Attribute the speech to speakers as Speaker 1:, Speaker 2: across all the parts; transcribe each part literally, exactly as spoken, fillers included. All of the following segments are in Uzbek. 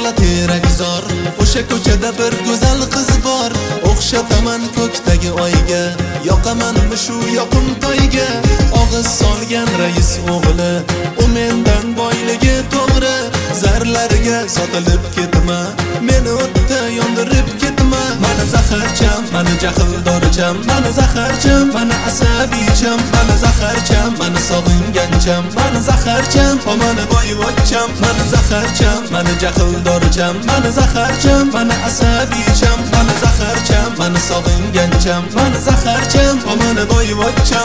Speaker 1: toza terakzor, o'sha ko'chada bir go'zal qiz bor. O'xshataman ko'kdagi oyga, yoqamanmi shu yoqimtoyga. Og'iz solgan rais o'g'li, u mendan boyligi to'g'ri. Zarlarga sotilib ketma, meni o'tda yondirib ketma. Mana zaharcham, mana jahldorcham, mana zaharcham, mana asabiycham, mana zaharcham, mana sog'ingancham, mana zaharcham, mana boyvachcham, mana zaharcham, mana jahldorcham, mana zaharcham, mana asabiycham, mana zaharcham, mana sog'ingancham, mana zaharcham, mana boyvachcham.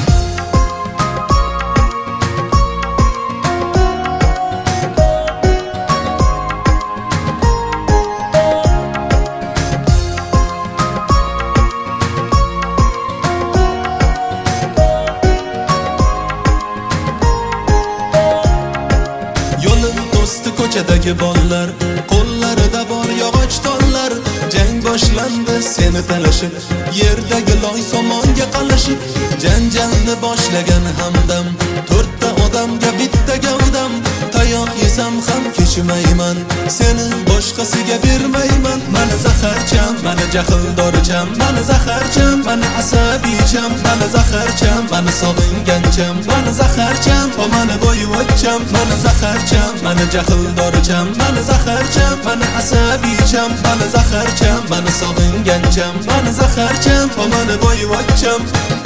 Speaker 1: Ko'chadagi bollar, qo'llarida bor yog'och tollar. Jang boshlandi seni talashib, yerdagi loy somonga qalashib. Janjalni boshlagan hamdam, to'rtta odamga bitta gavdam. Tayoq yesam ham kechmayman, seni boshqasiga bermayman. Mana zaharcham, mana jahldorcham, mana zaharcham, mana asabiycham, mana zaharcham, mana sog'ingancham, mana zaharcham, mana boyvachcham, mana zaharcham, mana jahldorcham, mana zaharcham, mana asabiycham, mana zaharcham, mana sog'ingancham, mana zaharcham, mana boyvachcham.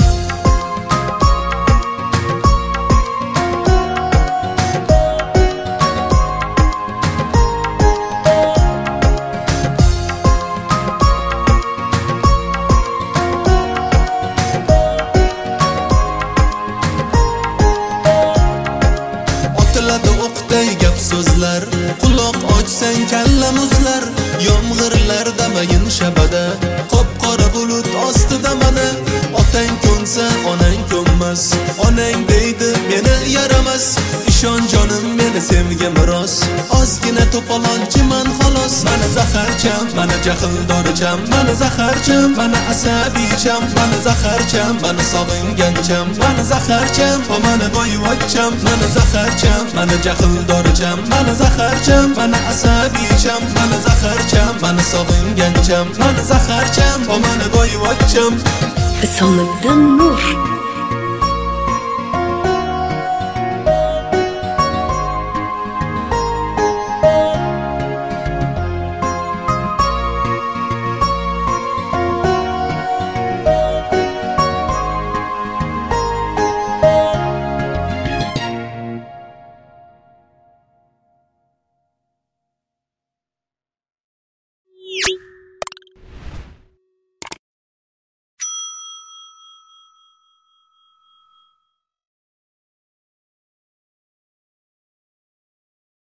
Speaker 1: O'qday gap so'zlar, quloq ochsang kalla muzlar. Yomg'irlar damayin shabada, qop-qora bulut ostida mana. Otang ko'nsa, onang ko'nmas, onang deydi meni yaramas. Ishon jonim, meni sevgim rost, ozgina to'polonchiman xolos. Mana zaharcham, mana jahldorcham, mana zaharcham, mana asabiycham, mana zaharcham, mana sog'ingancham, mana zaharcham, mana boyvachcham, mana zaharcham, mana jahldorcham, mana zaharcham, mana asabiycham, mana zaharcham, mana sog'ingancham, mana zaharcham, mana boyvachcham.
Speaker 2: Risolatdan nur.